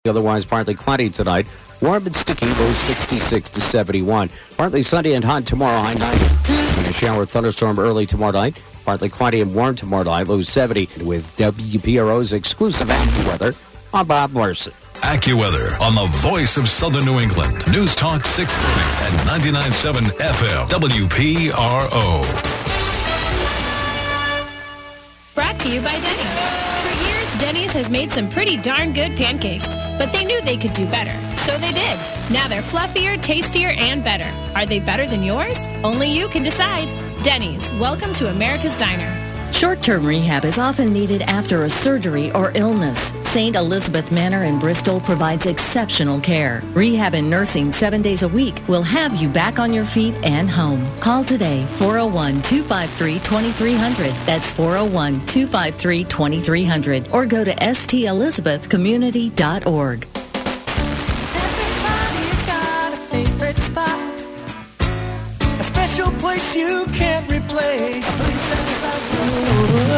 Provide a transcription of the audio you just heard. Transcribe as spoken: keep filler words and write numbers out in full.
Otherwise, partly cloudy tonight. Warm and sticky, low sixty-six to seventy-one. Partly sunny and hot tomorrow, high ninety. And a shower thunderstorm early tomorrow night. Partly cloudy and warm tomorrow night, low seventy. With W P R O's exclusive AccuWeather, I'm Bob Larson. AccuWeather on the voice of Southern New England. News Talk six thirty and ninety-nine point seven F M. W P R O. Brought to you by Denny's. For years, Denny's has made some pretty darn good pancakes, but they knew they could do better, so they did. Now they're fluffier, tastier, and better. Are they better than yours? Only you can decide. Denny's, welcome to America's Diner. Short-term rehab is often needed after a surgery or illness. Saint Elizabeth Manor in Bristol provides exceptional care. Rehab and nursing seven days a week will have you back on your feet and home. Call today, four oh one, two five three, two three zero zero. That's four oh one, two five three, two three zero zero. Or go to s t elizabeth community dot org. Everybody's got a favorite spot. A special place you can't replace. A place that's like home.